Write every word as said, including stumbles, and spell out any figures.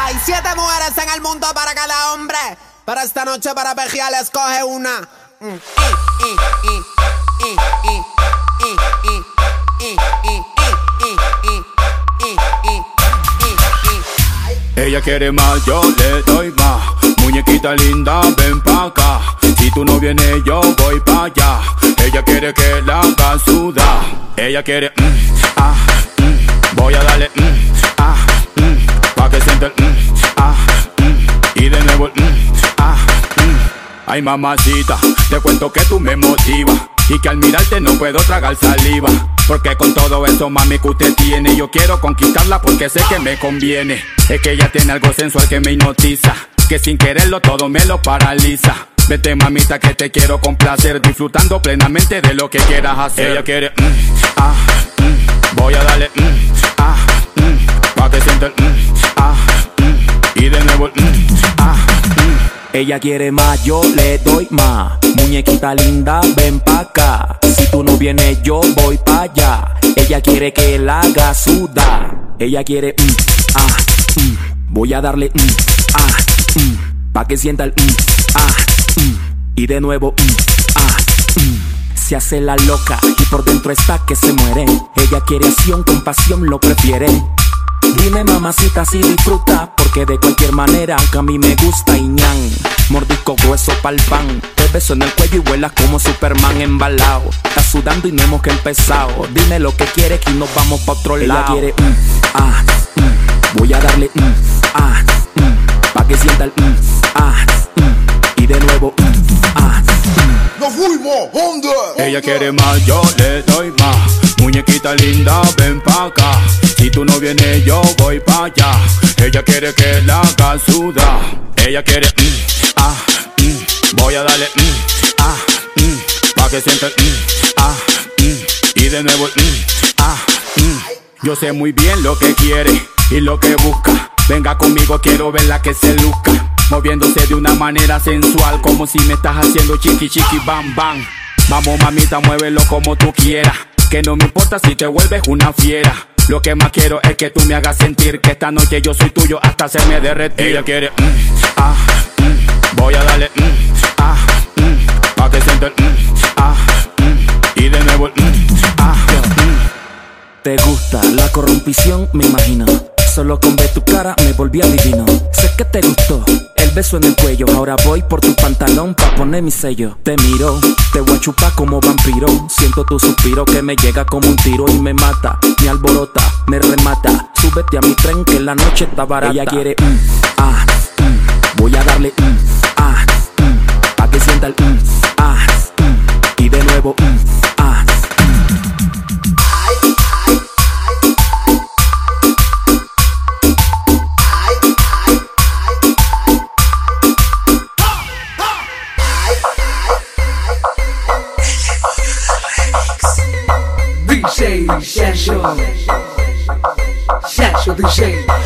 Hay siete mujeres en el mundo para cada hombre, pero esta noche para pejear escoge una. Ella quiere más, yo le doy más. Muñequita linda, ven pa' acá. Si tú no vienes, yo voy pa' allá. Ella quiere que la haga sudar. Ella quiere, mm, ah, mm. Voy a darle, mm, ah, mm. Pa' que sienta el, mm, ah, mm. Y de nuevo el, mm, ah, mm. Ay, mamacita, te cuento que tú me motivas y que al mirarte no puedo tragar saliva. Porque con todo eso, mami, que usted tiene, yo quiero conquistarla porque sé que me conviene. Es que ella tiene algo sensual que me hipnotiza, que sin quererlo todo me lo paraliza. Vete, mamita, que te quiero complacer, disfrutando plenamente de lo que quieras hacer. Ella quiere, mm, ah, mm. Voy a darle, mm, ah, mm. Pa' que sienta el, mm, ah, mm. Y de nuevo el, mm, ah, mm. Ella quiere más, yo le doy más. Muñequita linda, ven pa' acá. Si tú no vienes, yo voy pa' allá. Ella quiere que la haga sudar. Ella quiere, mm, ah, mm. Voy a darle, mm, ah, mm. Pa' que sienta el, mm, ah, mm. Y de nuevo, mm, ah, mm. Se hace la loca y por dentro está que se muere. Ella quiere acción, con pasión lo prefiere. Dime, mamacita, si disfruta, porque de cualquier manera que a mí me gusta. Y ñan, mordisco grueso pa'l pan. Te beso en el cuello y vuelas como Superman embalado. Estás sudando y no hemos que empezado. Dime lo que quieres y nos vamos pa' otro lado. Ella quiere, mm, ah, mm. Voy a darle, mm, ah, mm. Pa' que sienta el, mm, ah, mm. Y de nuevo, mm, ah, mm. ¡Nos fuimos! ¿Dónde? Ella quiere más, yo le doy más. Muñequita linda, ven pa' acá. Si tú no vienes, yo voy pa' allá. Ella quiere que la haga sudar. Ella quiere, mm, ah, mm. Voy a darle, mm, ah, mm. Pa' que sienta el, mm, ah, mm. Y de nuevo el, mm, ah, mm. Yo sé muy bien lo que quiere y lo que busca. Venga conmigo, quiero verla que se luzca, moviéndose de una manera sensual, como si me estás haciendo chiqui chiqui bam bam. Vamos, mamita, muévelo como tú quieras, que no me importa si te vuelves una fiera. Lo que más quiero es que tú me hagas sentir que esta noche yo soy tuyo hasta hacerme derretir. Ella quiere, mm, ah, mm. Voy a darle, mm, ah, mm. Pa' que sienta el, mm, ah, mm. Y de nuevo el, mm, ah, mm. Te gusta la corrompición, me imagino. Solo con ver tu cara me volví adivino. Sé que te gustó el beso en el cuello. Ahora voy por tu pantalón pa' poner mi sello. Te miro, te voy a chupar como vampiro. Siento tu suspiro que me llega como un tiro y me mata, me alborota, me remata. Súbete a mi tren que la noche está barata. Ella quiere, mm, ah, mm. Voy a darle, mm, ah, mm. Pa' que sienta el, mm, ah, mm. Y de nuevo, mm, ah, mm. D J Session Session D J